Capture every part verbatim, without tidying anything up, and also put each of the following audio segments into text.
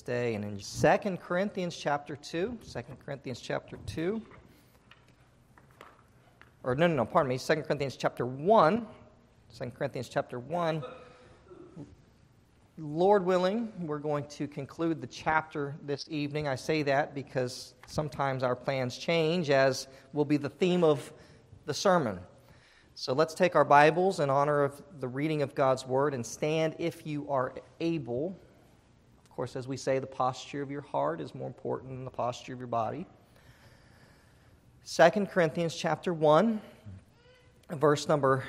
day and in Second Corinthians chapter two. Second Corinthians chapter two. Or no, no, no, pardon me. Second Corinthians chapter one. Second Corinthians chapter one. Lord willing, we're going to conclude the chapter this evening. I say that because sometimes our plans change, as will be the theme of the sermon. So let's take our Bibles in honor of the reading of God's Word and stand if you are able. Of course, as we say, the posture of your heart is more important than the posture of your body. Second Corinthians chapter one, verse number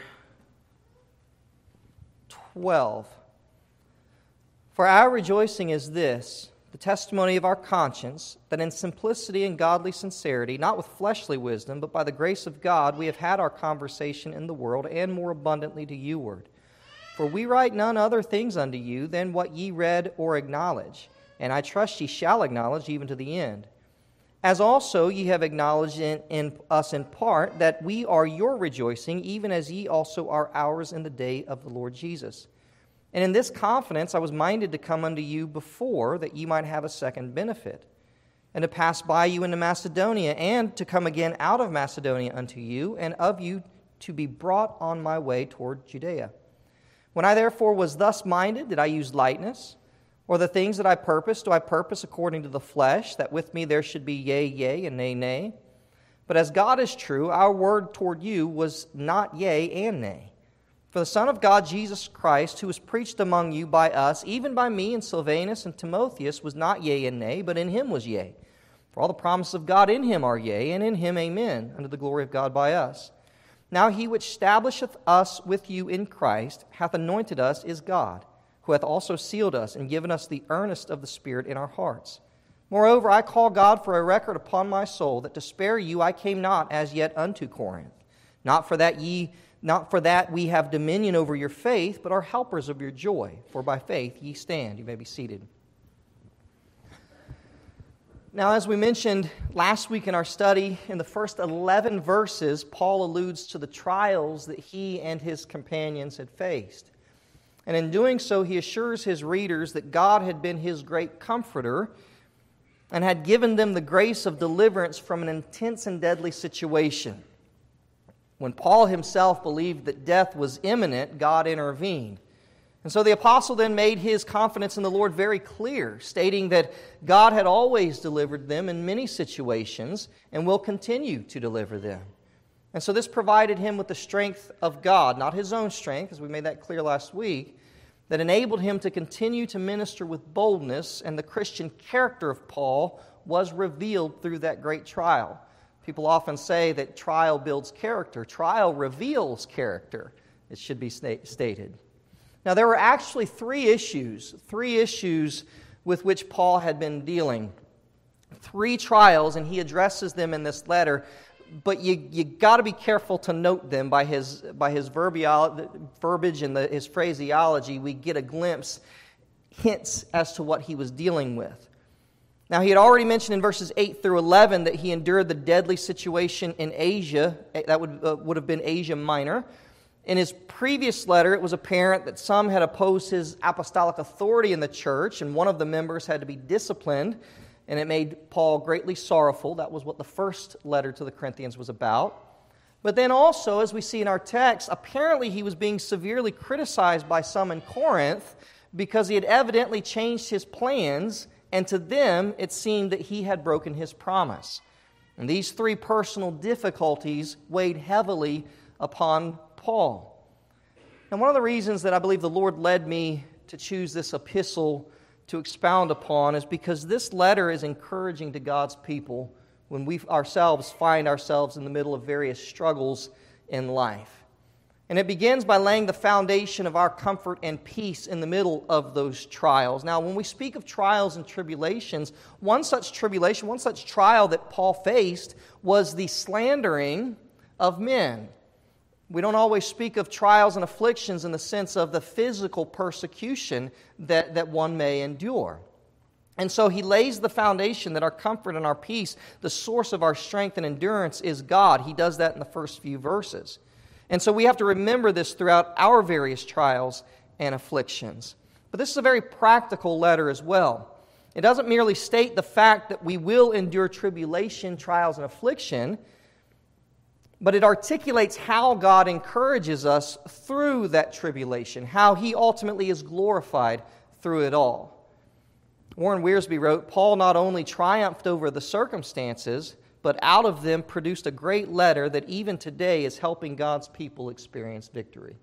twelve. For our rejoicing is this, the testimony of our conscience, that in simplicity and godly sincerity, not with fleshly wisdom, but by the grace of God, we have had our conversation in the world, and more abundantly to youward. For we write none other things unto you than what ye read or acknowledge, and I trust ye shall acknowledge even to the end. As also ye have acknowledged in, in us in part, that we are your rejoicing, even as ye also are ours in the day of the Lord Jesus. And in this confidence I was minded to come unto you before, that ye might have a second benefit, and to pass by you into Macedonia, and to come again out of Macedonia unto you, and of you to be brought on my way toward Judea. When I therefore was thus minded, did I use lightness? Or the things that I purpose, do I purpose according to the flesh, that with me there should be yea, yea, and nay, nay? But as God is true, our word toward you was not yea and nay. For the Son of God, Jesus Christ, who was preached among you by us, even by me and Silvanus and Timotheus, was not yea and nay, but in him was yea. For all the promises of God in him are yea, and in him amen, unto the glory of God by us. Now he which establisheth us with you in Christ, hath anointed us, is God, who hath also sealed us, and given us the earnest of the Spirit in our hearts. Moreover, I call God for a record upon my soul, that to spare you I came not as yet unto Corinth. Not for that ye Not for that we have dominion over your faith, but are helpers of your joy. For by faith ye stand. You may be seated. Now, as we mentioned last week in our study, in the first eleven verses, Paul alludes to the trials that he and his companions had faced. And in doing so, he assures his readers that God had been his great comforter and had given them the grace of deliverance from an intense and deadly situation. When Paul himself believed that death was imminent, God intervened. And so the apostle then made his confidence in the Lord very clear, stating that God had always delivered them in many situations and will continue to deliver them. And so this provided him with the strength of God, not his own strength, as we made that clear last week, that enabled him to continue to minister with boldness, and the Christian character of Paul was revealed through that great trial. People often say that trial builds character. Trial reveals character, it should be stated. Now, there were actually three issues, three issues with which Paul had been dealing. Three trials, and he addresses them in this letter, but you you got to be careful to note them by his by his verbial, verbiage and the, his phraseology. We get a glimpse, hints as to what he was dealing with. Now, he had already mentioned in verses eight through eleven that he endured the deadly situation in Asia. That would, uh, would have been Asia Minor. In his previous letter, it was apparent that some had opposed his apostolic authority in the church, and one of the members had to be disciplined, and it made Paul greatly sorrowful. That was what the first letter to the Corinthians was about. But then also, as we see in our text, apparently he was being severely criticized by some in Corinth because he had evidently changed his plans, and to them, it seemed that he had broken his promise. And these three personal difficulties weighed heavily upon Paul. And one of the reasons that I believe the Lord led me to choose this epistle to expound upon is because this letter is encouraging to God's people when we ourselves find ourselves in the middle of various struggles in life. And it begins by laying the foundation of our comfort and peace in the middle of those trials. Now, when we speak of trials and tribulations, one such tribulation, one such trial that Paul faced was the slandering of men. We don't always speak of trials and afflictions in the sense of the physical persecution that, that one may endure. And so he lays the foundation that our comfort and our peace, the source of our strength and endurance, is God. He does that in the first few verses. And so we have to remember this throughout our various trials and afflictions. But this is a very practical letter as well. It doesn't merely state the fact that we will endure tribulation, trials, and affliction, but it articulates how God encourages us through that tribulation, how He ultimately is glorified through it all. Warren Wiersbe wrote, Paul not only triumphed over the circumstances, but out of them produced a great letter that even today is helping God's people experience victory.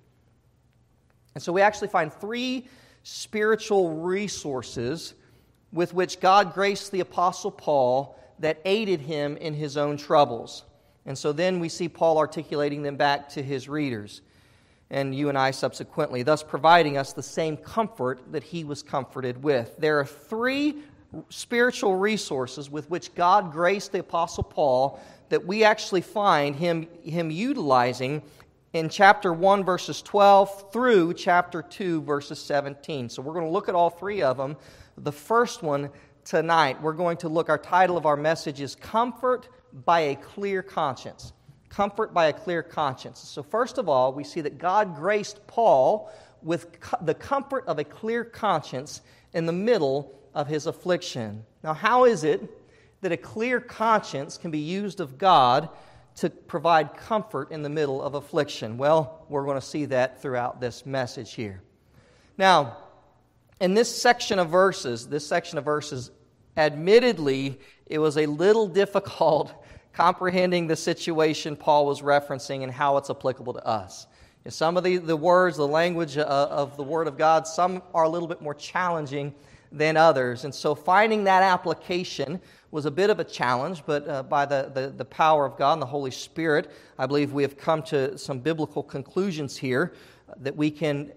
And so we actually find three spiritual resources with which God graced the Apostle Paul that aided him in his own troubles. And so then we see Paul articulating them back to his readers, and you and I subsequently, thus providing us the same comfort that he was comforted with. There are three spiritual resources with which God graced the Apostle Paul that we actually find him, him utilizing in chapter one, verses twelve through chapter two, verses seventeen. So we're going to look at all three of them. The first one tonight, we're going to look, our title of our message is Comfort by a Clear Conscience. Comfort by a clear conscience. So first of all, we see that God graced Paul with co- the comfort of a clear conscience in the middle of his affliction. Now, how is it that a clear conscience can be used of God to provide comfort in the middle of affliction? Well, we're going to see that throughout this message here. Now, in this section of verses, this section of verses, admittedly, it was a little difficult comprehending the situation Paul was referencing and how it's applicable to us. Some of the, the words, the language uh, of the Word of God, some are a little bit more challenging than others. And so finding that application was a bit of a challenge, but uh, by the, the, the power of God and the Holy Spirit, I believe we have come to some biblical conclusions here that we can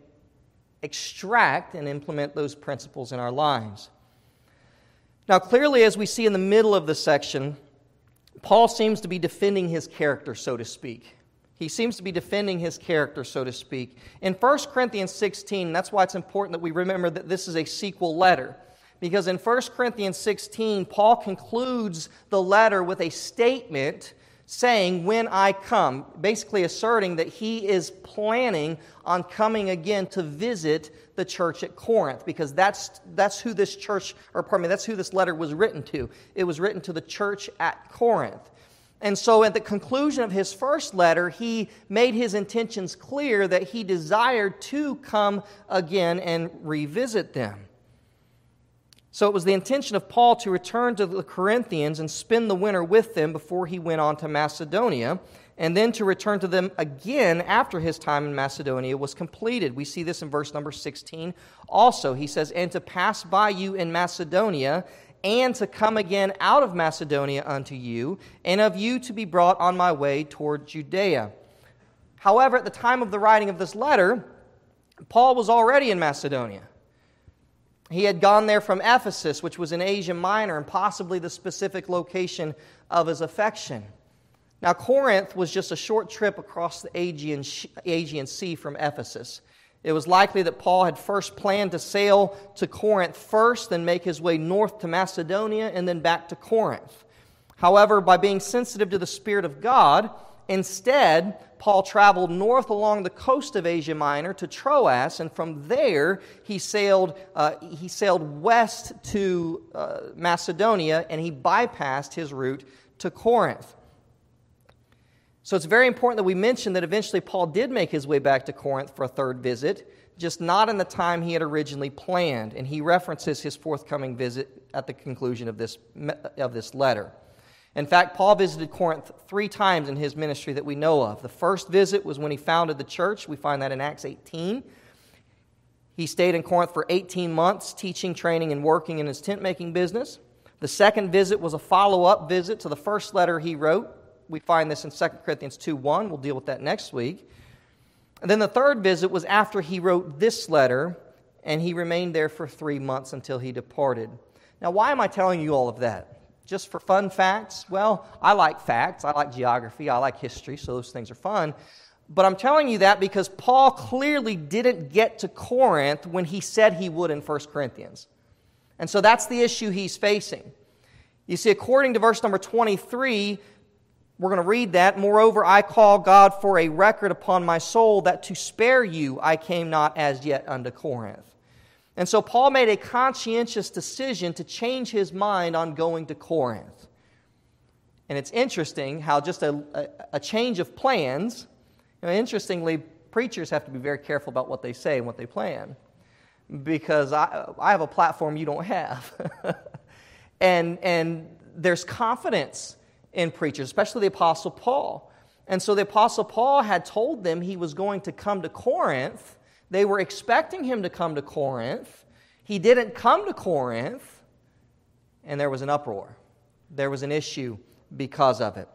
extract and implement those principles in our lives. Now, clearly, as we see in the middle of the section, Paul seems to be defending his character, so to speak. He seems to be defending his character, so to speak. In First Corinthians sixteen, that's why it's important that we remember that this is a sequel letter. Because in First Corinthians sixteen, Paul concludes the letter with a statement saying, when I come, basically asserting that he is planning on coming again to visit the church at Corinth, because that's that's who this church, or pardon me, that's who this letter was written to. It was written to the church at Corinth. And so at the conclusion of his first letter, he made his intentions clear that he desired to come again and revisit them. So it was the intention of Paul to return to the Corinthians and spend the winter with them before he went on to Macedonia, and then to return to them again after his time in Macedonia was completed. We see this in verse number sixteen also. He says, and to pass by you in Macedonia, and to come again out of Macedonia unto you, and of you to be brought on my way toward Judea. However, at the time of the writing of this letter, Paul was already in Macedonia. He had gone there from Ephesus, which was in Asia Minor, and possibly the specific location of his affection. Now, Corinth was just a short trip across the Aegean, Aegean Sea from Ephesus. It was likely that Paul had first planned to sail to Corinth first, then make his way north to Macedonia, and then back to Corinth. However, by being sensitive to the Spirit of God, instead, Paul traveled north along the coast of Asia Minor to Troas, and from there he sailed uh, he sailed west to uh, Macedonia, and he bypassed his route to Corinth. So it's very important that we mention that eventually Paul did make his way back to Corinth for a third visit, just not in the time he had originally planned, and he references his forthcoming visit at the conclusion of this of this letter. In fact, Paul visited Corinth three times in his ministry that we know of. The first visit was when he founded the church. We find that in Acts eighteen. He stayed in Corinth for eighteen months, teaching, training, and working in his tent-making business. The second visit was a follow-up visit to the first letter he wrote. We find this in Second Corinthians two one. We'll deal with that next week. And then the third visit was after he wrote this letter, and he remained there for three months until he departed. Now, why am I telling you all of that? Just for fun facts? Well, I like facts. I like geography. I like history, so those things are fun. But I'm telling you that because Paul clearly didn't get to Corinth when he said he would in First Corinthians. And so that's the issue he's facing. You see, according to verse number twenty-three, we're going to read that. Moreover, I call God for a record upon my soul that to spare you I came not as yet unto Corinth. And so Paul made a conscientious decision to change his mind on going to Corinth. And it's interesting how just a, a, a change of plans, you know, interestingly, preachers have to be very careful about what they say and what they plan. Because I, I have a platform you don't have. and, and there's confidence in preachers, especially the Apostle Paul. And so the Apostle Paul had told them he was going to come to Corinth. They were expecting him to come to Corinth. He didn't come to Corinth, and there was an uproar. There was an issue because of it.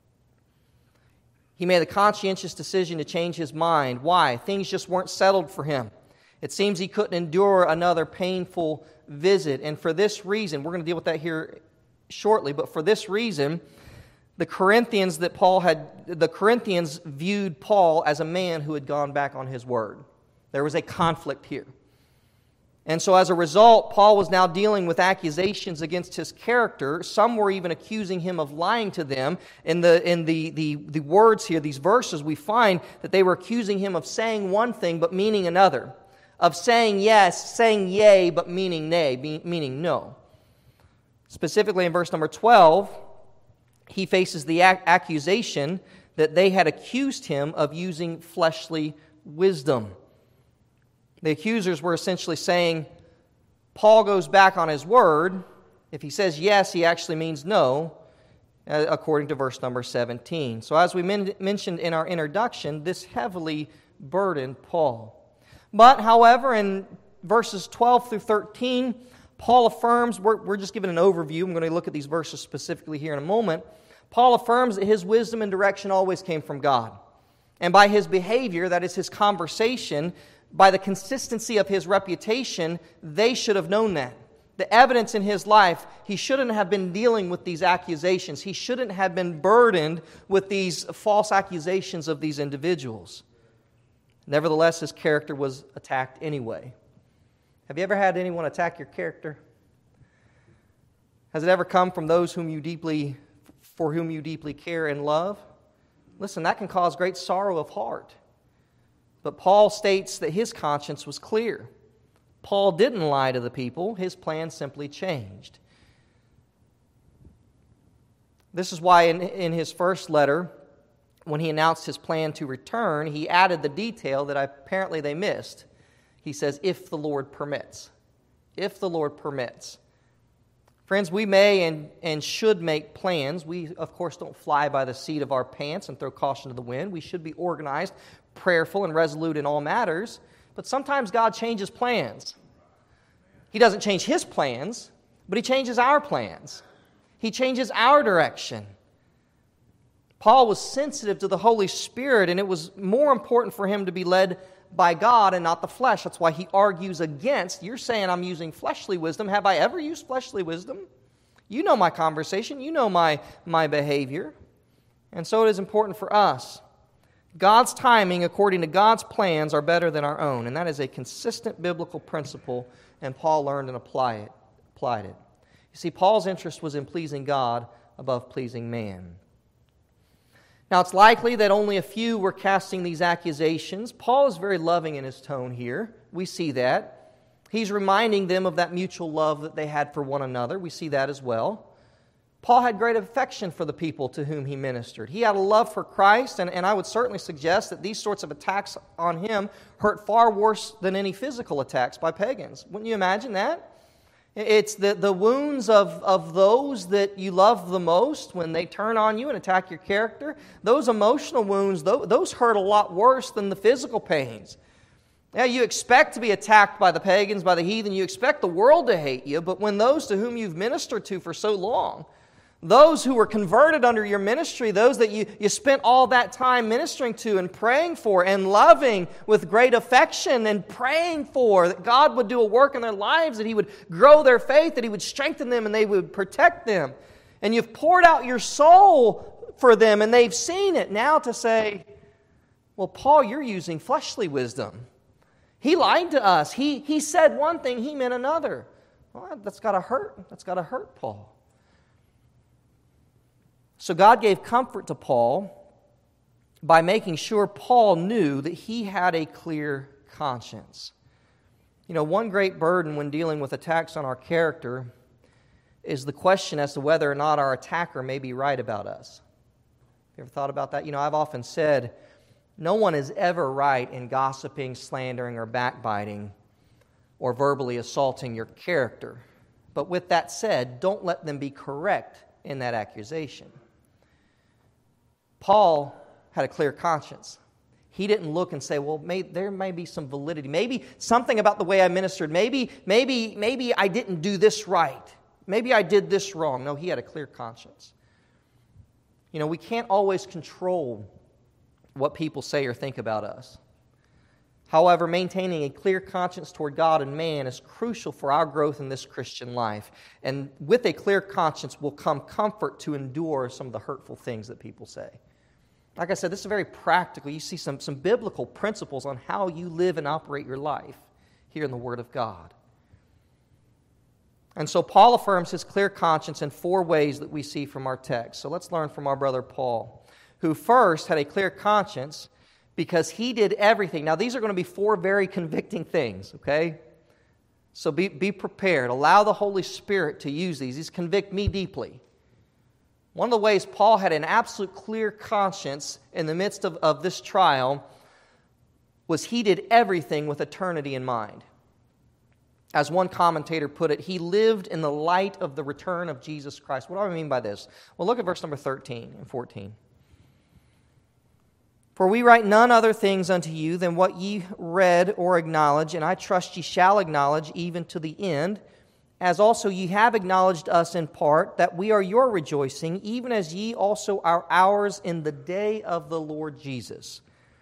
He made a conscientious decision to change his mind. Why? Things just weren't settled for him. It seems he couldn't endure another painful visit. And for this reason, we're going to deal with that here shortly, but for this reason, the Corinthians that Paul had, the Corinthians viewed Paul as a man who had gone back on his word. There was a conflict here. And so as a result, Paul was now dealing with accusations against his character. Some were even accusing him of lying to them. In the in the, the, the words here, these verses, we find that they were accusing him of saying one thing but meaning another. Of saying yes, saying yea, but meaning nay, meaning no. Specifically in verse number twelve, he faces the ac- accusation that they had accused him of using fleshly wisdom. The accusers were essentially saying, Paul goes back on his word. If he says yes, he actually means no, according to verse number seventeen. So as we men- mentioned in our introduction, this heavily burdened Paul. But, however, in verses twelve through thirteen, Paul affirms, we're, we're just giving an overview. I'm going to look at these verses specifically here in a moment. Paul affirms that his wisdom and direction always came from God. And by his behavior, that is his conversation, by the consistency of his reputation, they should have known that. The evidence in his life, he shouldn't have been dealing with these accusations. He shouldn't have been burdened with these false accusations of these individuals. Nevertheless, his character was attacked anyway. Have you ever had anyone attack your character? Has it ever come from those whom you deeply, for whom you deeply care and love? Listen, that can cause great sorrow of heart. But Paul states that his conscience was clear. Paul didn't lie to the people. His plan simply changed. This is why in, in his first letter, when he announced his plan to return, he added the detail that apparently they missed. He says, if the Lord permits. If the Lord permits. Friends, we may and, and should make plans. We, of course, don't fly by the seat of our pants and throw caution to the wind. We should be organized, prayerful, and resolute in all matters. But sometimes God changes plans. He doesn't change His plans, but He changes our plans. He changes our direction. Paul was sensitive to the Holy Spirit, and it was more important for him to be led by God and not the flesh. That's why he argues against, you're saying I'm using fleshly wisdom. Have I ever used fleshly wisdom? You know my conversation. You know my, my behavior. And so it is important for us. God's timing, according to God's plans, are better than our own. And that is a consistent biblical principle, and Paul learned and apply it, applied it. You see, Paul's interest was in pleasing God above pleasing man. Now, it's likely that only a few were casting these accusations. Paul is very loving in his tone here. We see that. He's reminding them of that mutual love that they had for one another. We see that as well. Paul had great affection for the people to whom he ministered. He had a love for Christ, and, and I would certainly suggest that these sorts of attacks on him hurt far worse than any physical attacks by pagans. Wouldn't you imagine that? It's the, the wounds of, of those that you love the most when they turn on you and attack your character. Those emotional wounds, those, those hurt a lot worse than the physical pains. Yeah, you expect to be attacked by the pagans, by the heathen. You expect the world to hate you. But when those to whom you've ministered to for so long, those who were converted under your ministry, those that you, you spent all that time ministering to and praying for and loving with great affection and praying for, that God would do a work in their lives, that He would grow their faith, that He would strengthen them and they would protect them. And you've poured out your soul for them and they've seen it. Now to say, well, Paul, you're using fleshly wisdom. He lied to us. He, he said one thing, he meant another. Well, that's got to hurt. That's got to hurt Paul. So God gave comfort to Paul by making sure Paul knew that he had a clear conscience. You know, one great burden when dealing with attacks on our character is the question as to whether or not our attacker may be right about us. You ever thought about that? You know, I've often said, no one is ever right in gossiping, slandering, or backbiting, or verbally assaulting your character. But with that said, don't let them be correct in that accusation. Paul had a clear conscience. He didn't look and say, well, may, there may be some validity. Maybe something about the way I ministered. Maybe, maybe, maybe I didn't do this right. Maybe I did this wrong. No, he had a clear conscience. You know, we can't always control what people say or think about us. However, maintaining a clear conscience toward God and man is crucial for our growth in this Christian life. And with a clear conscience will come comfort to endure some of the hurtful things that people say. Like I said, this is very practical. You see some, some biblical principles on how you live and operate your life here in the Word of God. And so Paul affirms his clear conscience in four ways that we see from our text. So let's learn from our brother Paul, who first had a clear conscience because he did everything. Now, these are going to be four very convicting things, okay? So be, be prepared. Allow the Holy Spirit to use these. These convict me deeply. One of the ways Paul had an absolute clear conscience in the midst of, of this trial was he did everything with eternity in mind. As one commentator put it, he lived in the light of the return of Jesus Christ. What do I mean by this? Well, look at verse number thirteen and fourteen. For we write none other things unto you than what ye read or acknowledge, and I trust ye shall acknowledge even to the end, as also ye have acknowledged us in part, that we are your rejoicing, even as ye also are ours in the day of the Lord Jesus.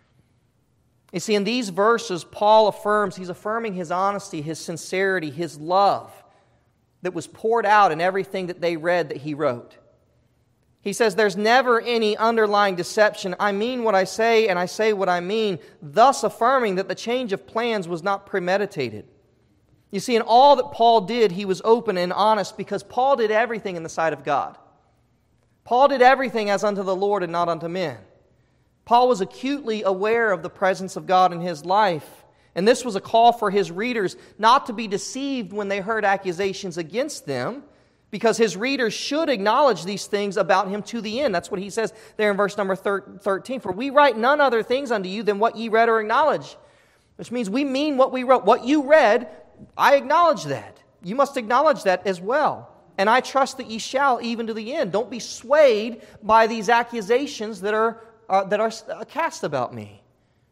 You see, in these verses, Paul affirms, he's affirming his honesty, his sincerity, his love that was poured out in everything that they read that he wrote. He says, there's never any underlying deception. I mean what I say, and I say what I mean, thus affirming that the change of plans was not premeditated. You see, in all that Paul did, he was open and honest because Paul did everything in the sight of God. Paul did everything as unto the Lord and not unto men. Paul was acutely aware of the presence of God in his life. And this was a call for his readers not to be deceived when they heard accusations against them, because his readers should acknowledge these things about him to the end. That's what he says there in verse number thirteen. For we write none other things unto you than what ye read or acknowledge. Which means we mean what we wrote. What you read, I acknowledge that. You must acknowledge that as well. And I trust that ye shall even to the end. Don't be swayed by these accusations that are, uh, that are cast about me.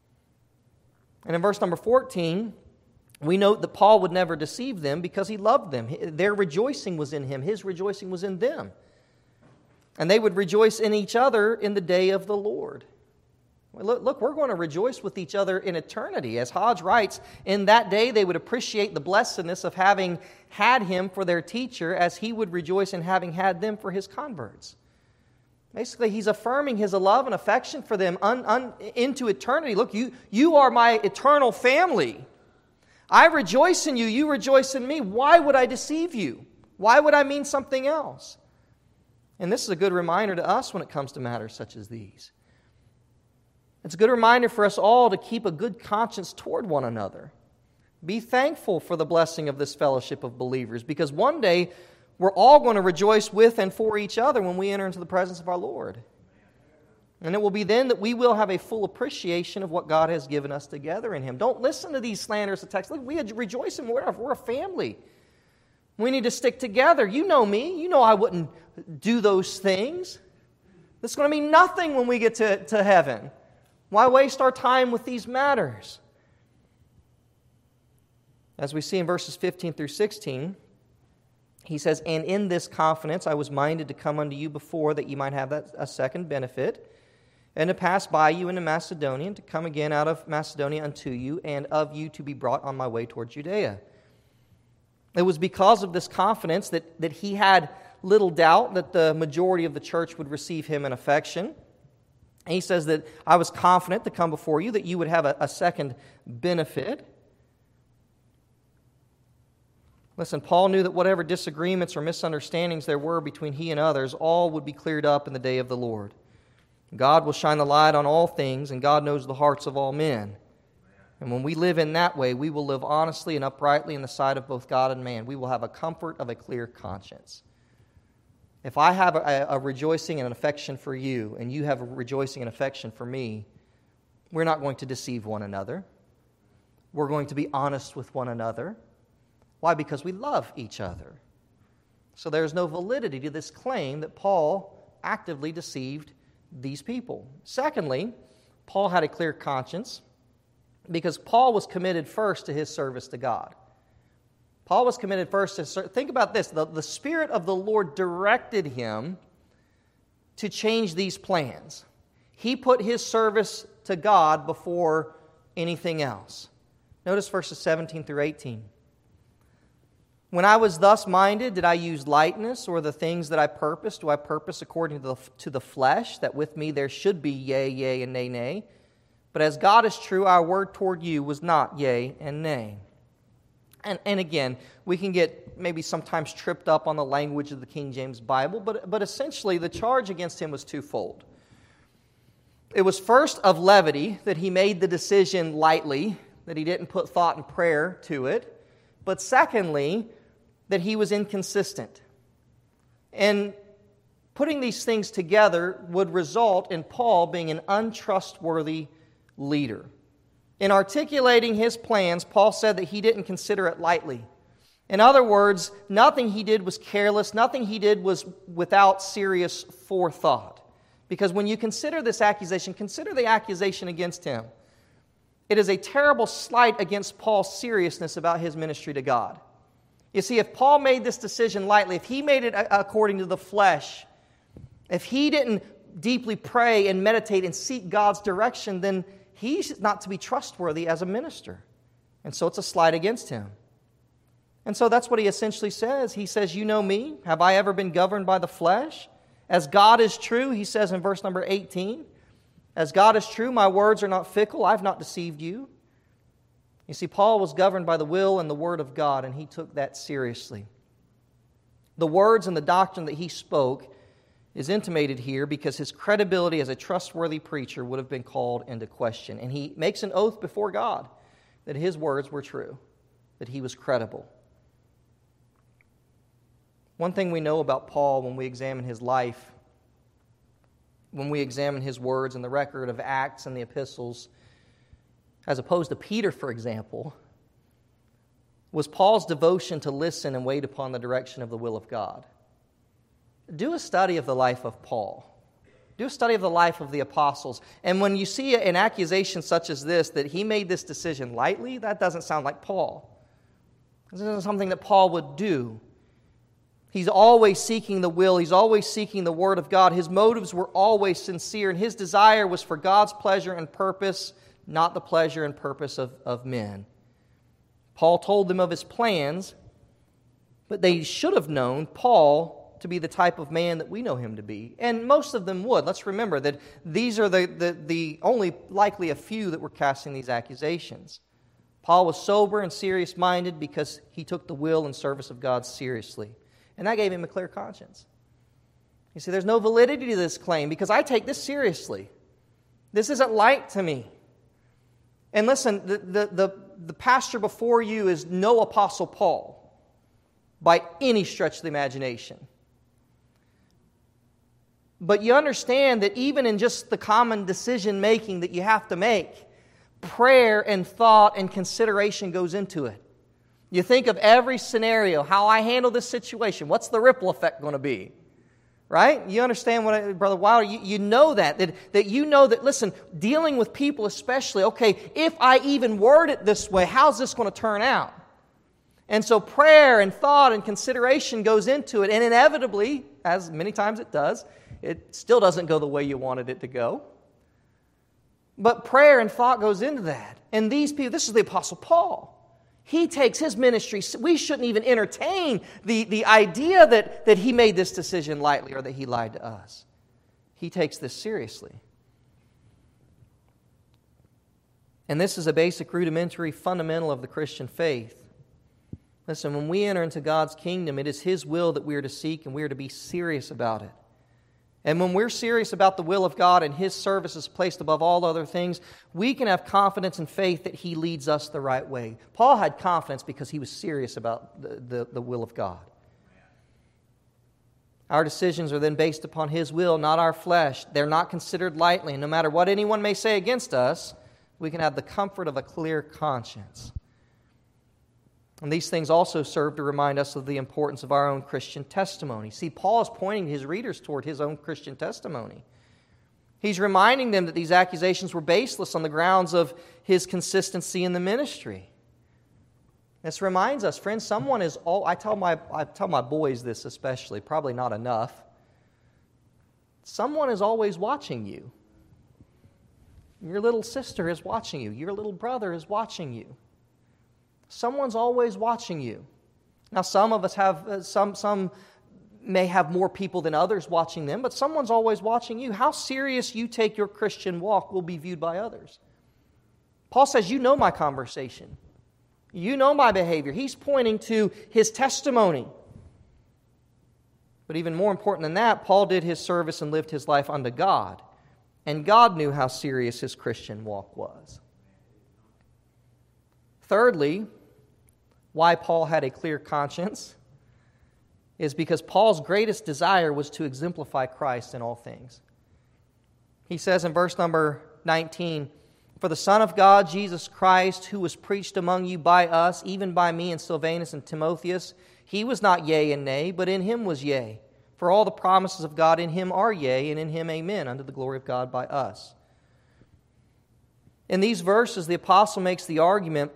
And in verse number fourteen, we note that Paul would never deceive them because he loved them. Their rejoicing was in him. His rejoicing was in them. And they would rejoice in each other in the day of the Lord. Look, look, we're going to rejoice with each other in eternity. As Hodge writes, in that day they would appreciate the blessedness of having had him for their teacher as he would rejoice in having had them for his converts. Basically, he's affirming his love and affection for them un, un, into eternity. Look, you, you are my eternal family. I rejoice in you, you rejoice in me. Why would I deceive you? Why would I mean something else? And this is a good reminder to us when it comes to matters such as these. It's a good reminder for us all to keep a good conscience toward one another. Be thankful for the blessing of this fellowship of believers, because one day we're all going to rejoice with and for each other when we enter into the presence of our Lord. And it will be then that we will have a full appreciation of what God has given us together in Him. Don't listen to these slanderous attacks. Look, we rejoice in we're, we're a family. We need to stick together. You know me. You know I wouldn't do those things. It's going to mean nothing when we get to, to heaven. Why waste our time with these matters? As we see in verses fifteen through sixteen, he says, and in this confidence I was minded to come unto you before, that ye might have that, a second benefit, and to pass by you into Macedonia, and to come again out of Macedonia unto you, and of you to be brought on my way toward Judea. It was because of this confidence that, that he had little doubt that the majority of the church would receive him in affection. And he says that I was confident to come before you, that you would have a, a second benefit. Listen, Paul knew that whatever disagreements or misunderstandings there were between he and others, all would be cleared up in the day of the Lord. God will shine the light on all things, and God knows the hearts of all men. And when we live in that way, we will live honestly and uprightly in the sight of both God and man. We will have a comfort of a clear conscience. If I have a, a rejoicing and an affection for you, and you have a rejoicing and affection for me, we're not going to deceive one another. We're going to be honest with one another. Why? Because we love each other. So there's no validity to this claim that Paul actively deceived these people. Secondly, Paul had a clear conscience because Paul was committed first to his service to God. Paul was committed first to serve. Think about this. The, the Spirit of the Lord directed him to change these plans. He put his service to God before anything else. Notice verses seventeen through eighteen. When I was thus minded, did I use lightness, or the things that I purposed? Do I purpose according to the, to the flesh, that with me there should be yea, yea, and nay, nay? But as God is true, our word toward you was not yea and nay. And, and again, we can get maybe sometimes tripped up on the language of the King James Bible, but, but essentially the charge against him was twofold. It was first of levity, that he made the decision lightly, that he didn't put thought and prayer to it. But secondly, that he was inconsistent. And putting these things together would result in Paul being an untrustworthy leader. In articulating his plans, Paul said that he didn't consider it lightly. In other words, nothing he did was careless, nothing he did was without serious forethought. Because when you consider this accusation, consider the accusation against him. It is a terrible slight against Paul's seriousness about his ministry to God. You see, if Paul made this decision lightly, if he made it according to the flesh, if he didn't deeply pray and meditate and seek God's direction, then he's not to be trustworthy as a minister. And so it's a slight against him. And so that's what he essentially says. He says, you know me. Have I ever been governed by the flesh? As God is true, he says in verse number eighteen, as God is true, my words are not fickle. I've not deceived you. You see, Paul was governed by the will and the word of God, and he took that seriously. The words and the doctrine that he spoke is intimated here because his credibility as a trustworthy preacher would have been called into question. And he makes an oath before God that his words were true, that he was credible. One thing we know about Paul when we examine his life, when we examine his words and the record of Acts and the epistles, as opposed to Peter, for example, was Paul's devotion to listen and wait upon the direction of the will of God. Do a study of the life of Paul. Do a study of the life of the apostles. And when you see an accusation such as this, that he made this decision lightly, that doesn't sound like Paul. This isn't something that Paul would do. He's always seeking the will. He's always seeking the word of God. His motives were always sincere, and his desire was for God's pleasure and purpose, not the pleasure and purpose of, of men. Paul told them of his plans, but they should have known Paul to be the type of man that we know him to be. And most of them would. Let's remember that these are the, the, the only likely a few that were casting these accusations. Paul was sober and serious-minded because he took the will and service of God seriously. And that gave him a clear conscience. You see, there's no validity to this claim because I take this seriously. This isn't light to me. And listen, the, the, the, the pastor before you is no Apostle Paul by any stretch of the imagination. But you understand that even in just the common decision-making that you have to make, prayer and thought and consideration goes into it. You think of every scenario, how I handle this situation. What's the ripple effect going to be? Right? You understand what, I, Brother Wilder, you, you know that, that. That you know that, listen, dealing with people especially, okay, if I even word it this way, how's this going to turn out? And so prayer and thought and consideration goes into it. And inevitably, as many times it does, it still doesn't go the way you wanted it to go. But prayer and thought goes into that. And these people, this is the Apostle Paul. He takes his ministry. We shouldn't even entertain the, the idea that, that he made this decision lightly or that he lied to us. He takes this seriously. And this is a basic, rudimentary, fundamental of the Christian faith. Listen, when we enter into God's kingdom, it is His will that we are to seek and we are to be serious about it. And when we're serious about the will of God and His service is placed above all other things, we can have confidence and faith that He leads us the right way. Paul had confidence because he was serious about the, the, the will of God. Our decisions are then based upon His will, not our flesh. They're not considered lightly. And no matter what anyone may say against us, we can have the comfort of a clear conscience. And these things also serve to remind us of the importance of our own Christian testimony. See, Paul is pointing his readers toward his own Christian testimony. He's reminding them that these accusations were baseless on the grounds of his consistency in the ministry. This reminds us, friends, someone is all I tell my I tell my boys this especially, probably not enough. Someone is always watching you. Your little sister is watching you. Your little brother is watching you. Someone's always watching you. Now, some of us have, uh, some, some may have more people than others watching them, but someone's always watching you. How serious you take your Christian walk will be viewed by others. Paul says, you know my conversation. You know my behavior. He's pointing to his testimony. But even more important than that, Paul did his service and lived his life unto God. And God knew how serious his Christian walk was. Thirdly, why Paul had a clear conscience is because Paul's greatest desire was to exemplify Christ in all things. He says in verse number nineteen, "For the Son of God, Jesus Christ, who was preached among you by us, even by me and Silvanus and Timotheus, He was not yea and nay, but in Him was yea. For all the promises of God in Him are yea, and in Him amen, unto the glory of God by us." In these verses, the apostle makes the argument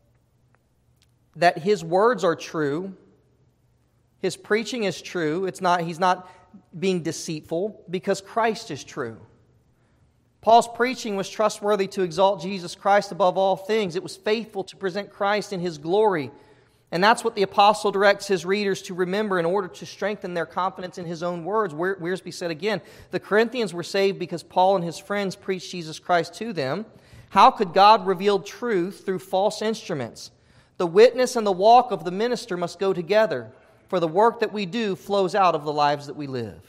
that his words are true, his preaching is true, it's not, he's not being deceitful, because Christ is true. Paul's preaching was trustworthy to exalt Jesus Christ above all things. It was faithful to present Christ in His glory. And that's what the apostle directs his readers to remember in order to strengthen their confidence in his own words. Wiersbe said again, the Corinthians were saved because Paul and his friends preached Jesus Christ to them. How could God reveal truth through false instruments? The witness and the walk of the minister must go together, for the work that we do flows out of the lives that we live.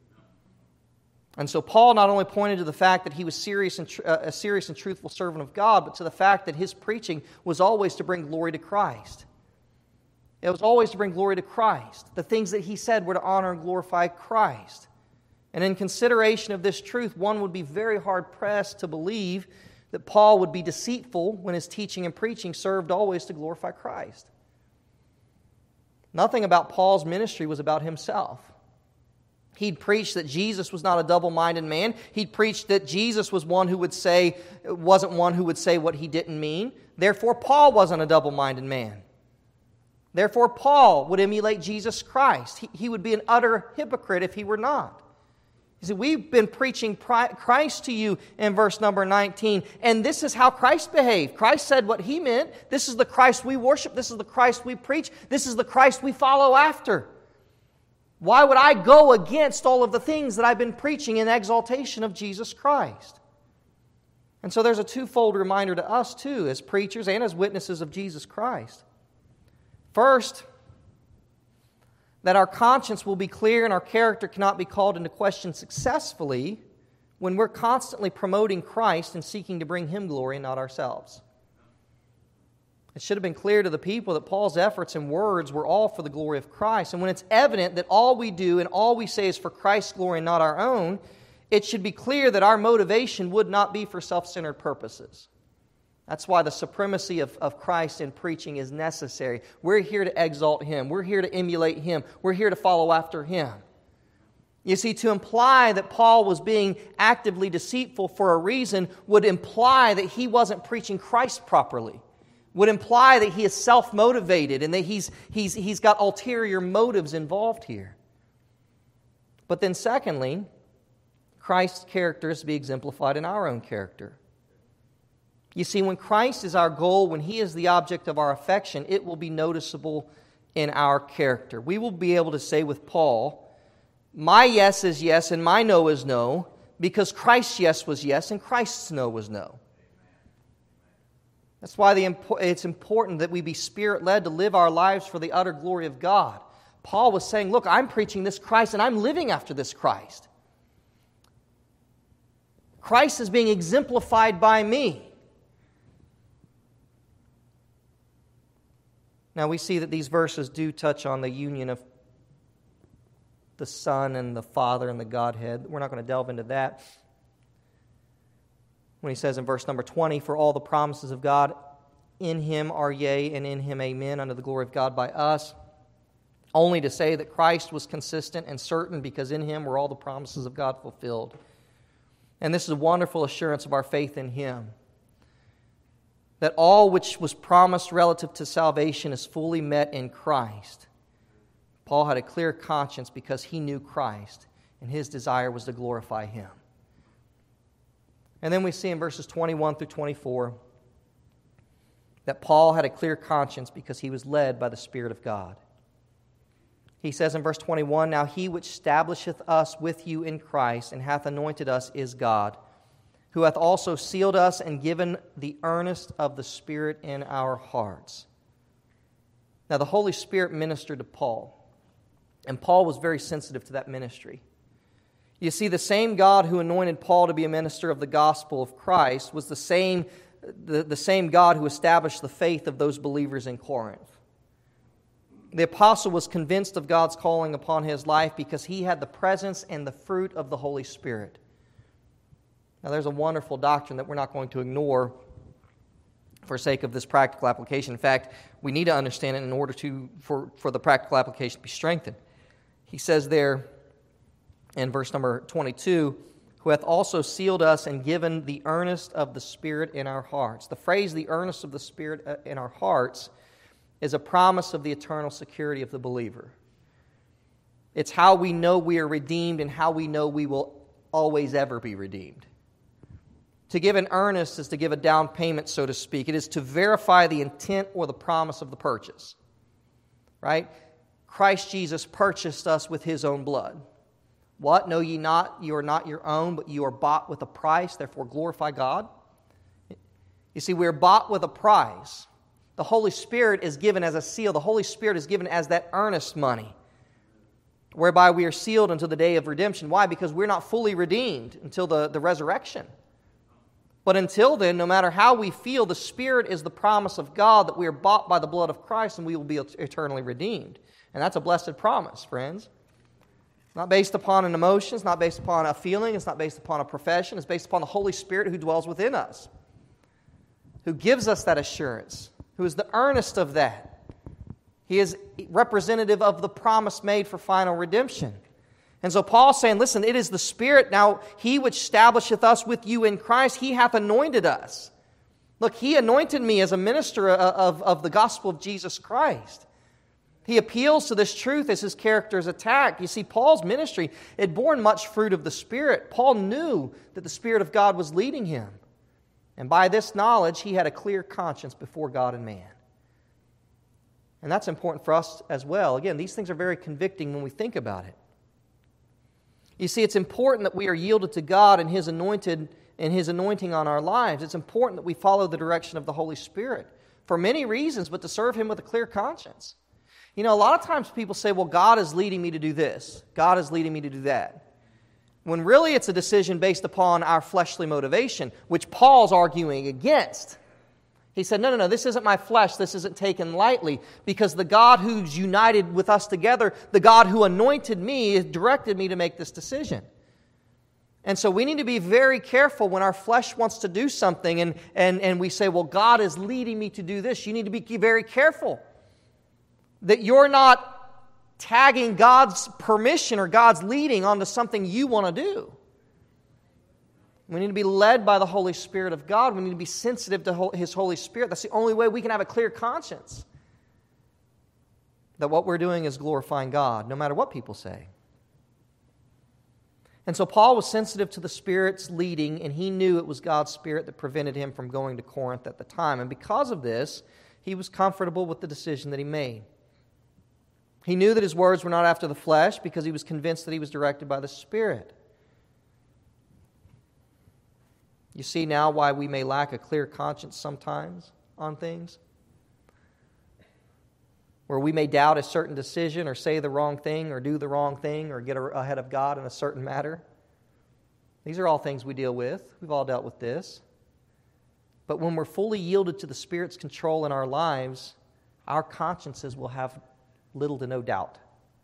And so Paul not only pointed to the fact that he was serious and tr- uh, a serious and truthful servant of God, but to the fact that his preaching was always to bring glory to Christ. It was always to bring glory to Christ. The things that he said were to honor and glorify Christ. And in consideration of this truth, one would be very hard-pressed to believe that Paul would be deceitful when his teaching and preaching served always to glorify Christ. Nothing about Paul's ministry was about himself. He'd preached that Jesus was not a double-minded man. He'd preached that Jesus was one who would say, wasn't one who would say what he didn't mean. Therefore, Paul wasn't a double-minded man. Therefore, Paul would emulate Jesus Christ. He, he would be an utter hypocrite if he were not. You see, we've been preaching Christ to you in verse number nineteen, and this is how Christ behaved. Christ said what He meant. This is the Christ we worship. This is the Christ we preach. This is the Christ we follow after. Why would I go against all of the things that I've been preaching in exaltation of Jesus Christ? And so there's a twofold reminder to us too, as preachers and as witnesses of Jesus Christ. First, that our conscience will be clear and our character cannot be called into question successfully when we're constantly promoting Christ and seeking to bring Him glory and not ourselves. It should have been clear to the people that Paul's efforts and words were all for the glory of Christ. And when it's evident that all we do and all we say is for Christ's glory and not our own, it should be clear that our motivation would not be for self-centered purposes. That's why the supremacy of, of Christ in preaching is necessary. We're here to exalt Him. We're here to emulate Him. We're here to follow after Him. You see, to imply that Paul was being actively deceitful for a reason would imply that he wasn't preaching Christ properly. Would imply that he is self-motivated and that he's, he's, he's got ulterior motives involved here. But then secondly, Christ's character is to be exemplified in our own character. You see, when Christ is our goal, when He is the object of our affection, it will be noticeable in our character. We will be able to say with Paul, my yes is yes and my no is no, because Christ's yes was yes and Christ's no was no. That's why the, it's important that we be Spirit-led to live our lives for the utter glory of God. Paul was saying, look, I'm preaching this Christ and I'm living after this Christ. Christ is being exemplified by me. Now we see that these verses do touch on the union of the Son and the Father and the Godhead. We're not going to delve into that. When he says in verse number twenty, "For all the promises of God in Him are yea, and in Him amen, unto the glory of God by us." Only to say that Christ was consistent and certain, because in Him were all the promises of God fulfilled. And this is a wonderful assurance of our faith in Him, that all which was promised relative to salvation is fully met in Christ. Paul had a clear conscience because he knew Christ, and his desire was to glorify Him. And then we see in verses twenty-one through twenty-four that Paul had a clear conscience because he was led by the Spirit of God. He says in verse twenty-one, "Now He which establisheth us with you in Christ, and hath anointed us, is God, who hath also sealed us and given the earnest of the Spirit in our hearts." Now the Holy Spirit ministered to Paul, and Paul was very sensitive to that ministry. You see, the same God who anointed Paul to be a minister of the gospel of Christ was the same, the, the same God who established the faith of those believers in Corinth. The apostle was convinced of God's calling upon his life because he had the presence and the fruit of the Holy Spirit. Now, there's a wonderful doctrine that we're not going to ignore for sake of this practical application. In fact, we need to understand it in order to for, for the practical application to be strengthened. He says there in verse number twenty-two, "Who hath also sealed us and given the earnest of the Spirit in our hearts." The phrase, "the earnest of the Spirit in our hearts," is a promise of the eternal security of the believer. It's how we know we are redeemed and how we know we will always ever be redeemed. To give an earnest is to give a down payment, so to speak. It is to verify the intent or the promise of the purchase. Right? Christ Jesus purchased us with His own blood. What? Know ye not, you are not your own, but you are bought with a price, therefore glorify God. You see, we are bought with a price. The Holy Spirit is given as a seal. The Holy Spirit is given as that earnest money, whereby we are sealed until the day of redemption. Why? Because we're not fully redeemed until the, the resurrection. But until then, no matter how we feel, the Spirit is the promise of God that we are bought by the blood of Christ and we will be eternally redeemed. And that's a blessed promise, friends. Not based upon an emotion, it's not based upon a feeling, it's not based upon a profession, it's based upon the Holy Spirit who dwells within us, who gives us that assurance, who is the earnest of that. He is representative of the promise made for final redemption. And so Paul's saying, listen, it is the Spirit. Now, He which establisheth us with you in Christ, He hath anointed us. Look, He anointed me as a minister of, of the gospel of Jesus Christ. He appeals to this truth as his character is attacked. You see, Paul's ministry had borne much fruit of the Spirit. Paul knew that the Spirit of God was leading him. And by this knowledge, he had a clear conscience before God and man. And that's important for us as well. Again, these things are very convicting when we think about it. You see, it's important that we are yielded to God and His anointed and His anointing on our lives. It's important that we follow the direction of the Holy Spirit for many reasons, but to serve Him with a clear conscience. You know, a lot of times people say, well, God is leading me to do this. God is leading me to do that. When really it's a decision based upon our fleshly motivation, which Paul's arguing against. He said, no, no, no, this isn't my flesh. This isn't taken lightly, because the God who's united with us together, the God who anointed me, directed me to make this decision. And so we need to be very careful when our flesh wants to do something and, and, and we say, well, God is leading me to do this. You need to be very careful that you're not tagging God's permission or God's leading onto something you want to do. We need to be led by the Holy Spirit of God. We need to be sensitive to His Holy Spirit. That's the only way we can have a clear conscience that what we're doing is glorifying God, no matter what people say. And so Paul was sensitive to the Spirit's leading, and he knew it was God's Spirit that prevented him from going to Corinth at the time. And because of this, he was comfortable with the decision that he made. He knew that his words were not after the flesh because he was convinced that he was directed by the Spirit. You see now why we may lack a clear conscience sometimes on things? Where we may doubt a certain decision or say the wrong thing or do the wrong thing or get ahead of God in a certain matter. These are all things we deal with. We've all dealt with this. But when we're fully yielded to the Spirit's control in our lives, our consciences will have little to no doubt.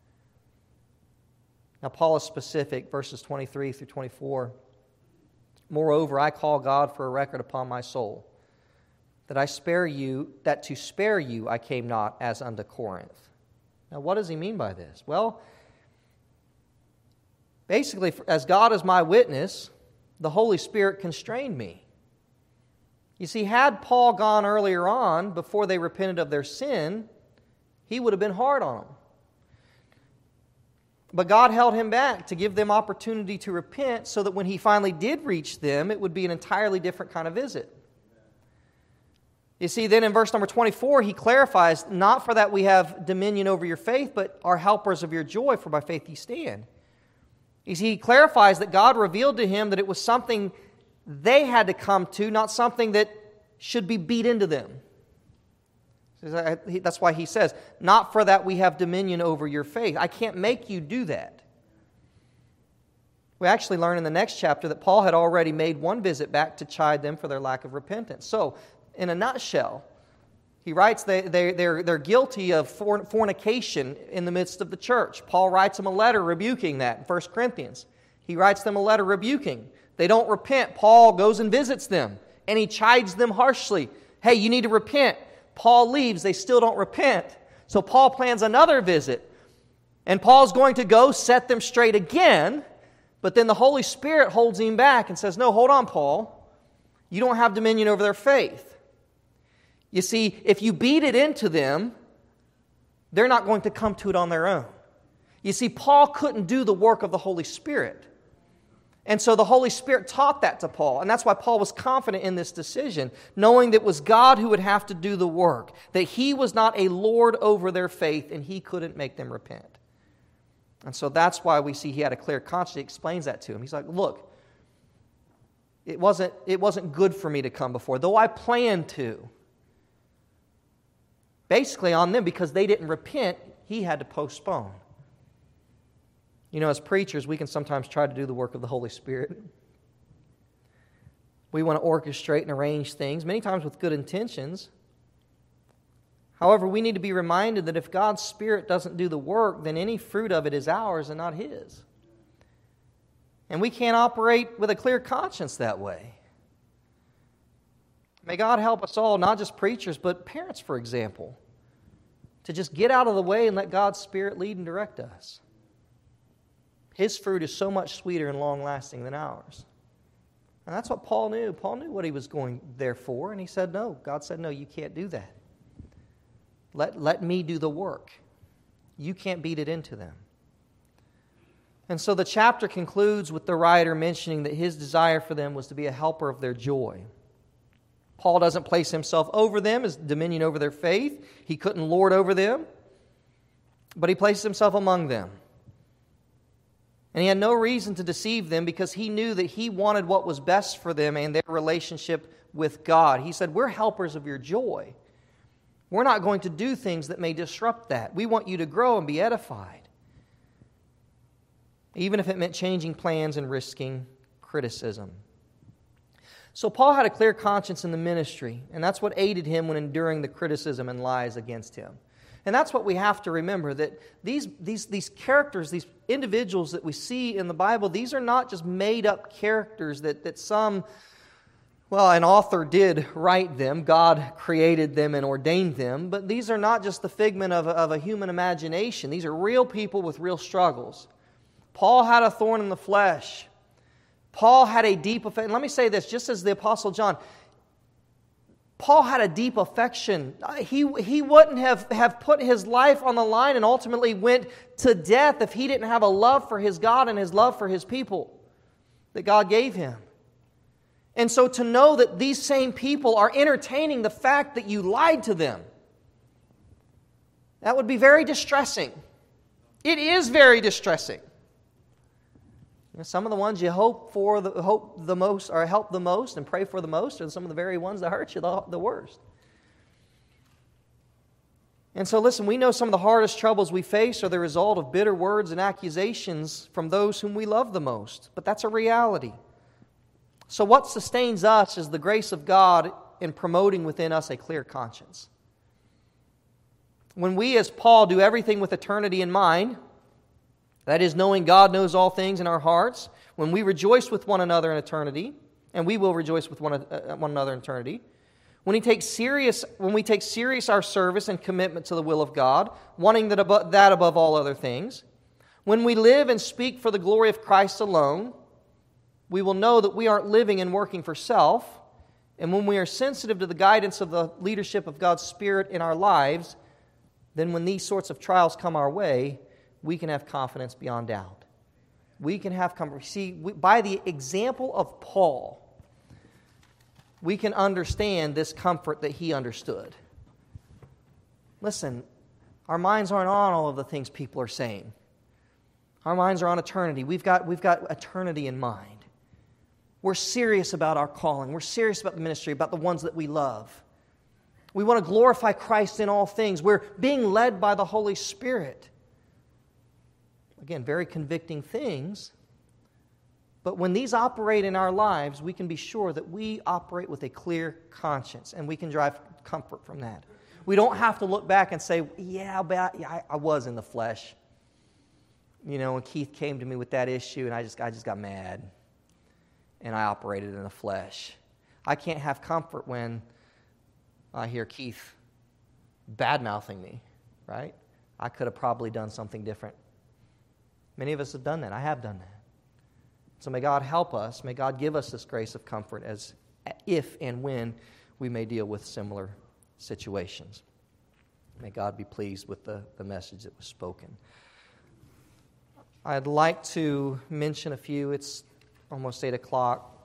Now, Paul is specific, verses twenty-three through twenty-four. Moreover, I call God for a record upon my soul, that I spare you, that to spare you I came not as unto Corinth. Now, what does he mean by this? Well, basically, as God is my witness, the Holy Spirit constrained me. You see, had Paul gone earlier on, before they repented of their sin, he would have been hard on them. But God held him back to give them opportunity to repent so that when he finally did reach them, it would be an entirely different kind of visit. You see, then in verse number twenty-four, he clarifies, not for that we have dominion over your faith, but are helpers of your joy, for by faith ye stand. You see, he clarifies that God revealed to him that it was something they had to come to, not something that should be beat into them. That's why he says, not for that we have dominion over your faith. I can't make you do that. We actually learn in the next chapter that Paul had already made one visit back to chide them for their lack of repentance. So, in a nutshell, he writes they, they, they're, they're guilty of fornication in the midst of the church. Paul writes them a letter rebuking that in First Corinthians. He writes them a letter rebuking. They don't repent. Paul goes and visits them, and he chides them harshly. Hey, you need to repent. Paul leaves. They still don't repent. So Paul plans another visit, and Paul's going to go set them straight again, but then the Holy Spirit holds him back and says, no, hold on, Paul. You don't have dominion over their faith. You see, if you beat it into them, they're not going to come to it on their own. You see, Paul couldn't do the work of the Holy Spirit. And so the Holy Spirit taught that to Paul. And that's why Paul was confident in this decision, knowing that it was God who would have to do the work, that he was not a Lord over their faith and he couldn't make them repent. And so that's why we see he had a clear conscience. He explains that to him. He's like, look, it wasn't, it wasn't good for me to come before, though I planned to. Basically on them, because they didn't repent, he had to postpone. You know, as preachers, we can sometimes try to do the work of the Holy Spirit. We want to orchestrate and arrange things, many times with good intentions. However, we need to be reminded that if God's Spirit doesn't do the work, then any fruit of it is ours and not His. And we can't operate with a clear conscience that way. May God help us all, not just preachers, but parents, for example, to just get out of the way and let God's Spirit lead and direct us. His fruit is so much sweeter and long-lasting than ours. And that's what Paul knew. Paul knew what he was going there for, and he said, no. God said, no, you can't do that. Let, let me do the work. You can't beat it into them. And so the chapter concludes with the writer mentioning that his desire for them was to be a helper of their joy. Paul doesn't place himself over them as dominion over their faith. He couldn't lord over them, but he places himself among them. And he had no reason to deceive them because he knew that he wanted what was best for them and their relationship with God. He said, we're helpers of your joy. We're not going to do things that may disrupt that. We want you to grow and be edified. Even if it meant changing plans and risking criticism. So Paul had a clear conscience in the ministry, and that's what aided him when enduring the criticism and lies against him. And that's what we have to remember, that these, these, these characters, these individuals that we see in the Bible, these are not just made-up characters that, that some, well, an author did write them. God created them and ordained them. But these are not just the figment of a, of a human imagination. These are real people with real struggles. Paul had a thorn in the flesh. Paul had a deep affection. Let me say this, just as the Apostle John, Paul had a deep affection. He, he wouldn't have, have put his life on the line and ultimately went to death if he didn't have a love for his God and his love for his people that God gave him. And so to know that these same people are entertaining the fact that you lied to them, that would be very distressing. It is very distressing. Some of the ones you hope for, the, hope the most, or help the most, and pray for the most, are some of the very ones that hurt you the, the worst. And so, listen, we know some of the hardest troubles we face are the result of bitter words and accusations from those whom we love the most. But that's a reality. So what sustains us is the grace of God in promoting within us a clear conscience. When we, as Paul, do everything with eternity in mind, that is, knowing God knows all things in our hearts, when we rejoice with one another in eternity, and we will rejoice with one, uh, one another in eternity, when, he takes serious, when we take serious our service and commitment to the will of God, wanting that above, that above all other things, when we live and speak for the glory of Christ alone, we will know that we aren't living and working for self, and when we are sensitive to the guidance of the leadership of God's Spirit in our lives, then when these sorts of trials come our way, we can have confidence beyond doubt. We can have comfort. See, we, by the example of Paul, we can understand this comfort that he understood. Listen, our minds aren't on all of the things people are saying. Our minds are on eternity. We've got, we've got eternity in mind. We're serious about our calling. We're serious about the ministry, about the ones that we love. We want to glorify Christ in all things. We're being led by the Holy Spirit. Again, very convicting things. But when these operate in our lives, we can be sure that we operate with a clear conscience, and we can derive comfort from that. We don't have to look back and say, yeah, but I, I was in the flesh. You know, when Keith came to me with that issue, and I just, I just got mad, and I operated in the flesh. I can't have comfort when I hear Keith bad-mouthing me, right? I could have probably done something different. Many of us have done that. I have done that. So may God help us. May God give us this grace of comfort as if and when we may deal with similar situations. May God be pleased with the, the message that was spoken. I'd like to mention a few. It's almost eight o'clock.